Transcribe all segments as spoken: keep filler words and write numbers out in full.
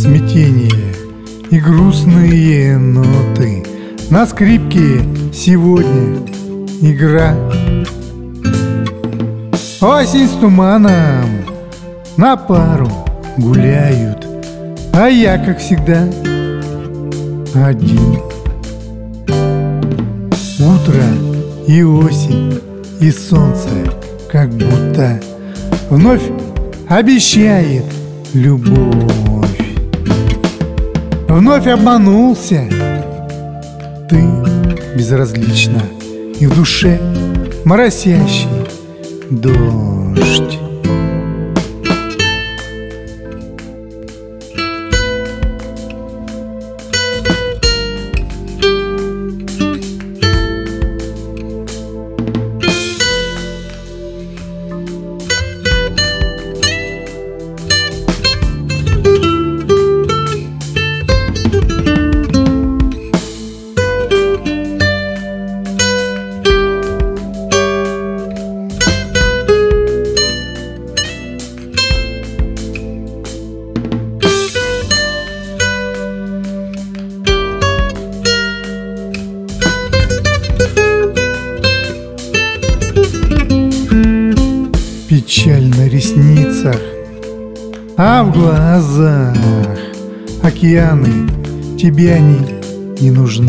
смятение и грустные ноты. На скрипке сегодня игра. Осень с туманом на пару гуляют, а я, как всегда, один. Утро и осень, и солнце как будто вновь обещает любовь. Вновь обманулся ты безразлично, и в душе моросящий дождь. Печаль на ресницах, а в глазах океаны, тебе они не нужны.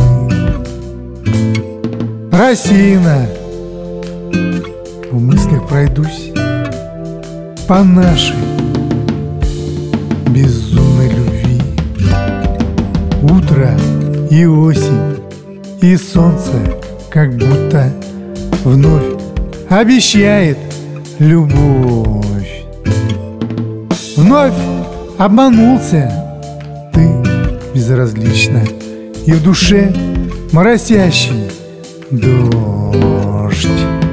Рассеянно в мыслях пройдусь по нашей безумной любви. Утро и осень, и солнце как будто вновь обещает любовь. Вновь обманулся ты безразлично, и в душе моросящий дождь.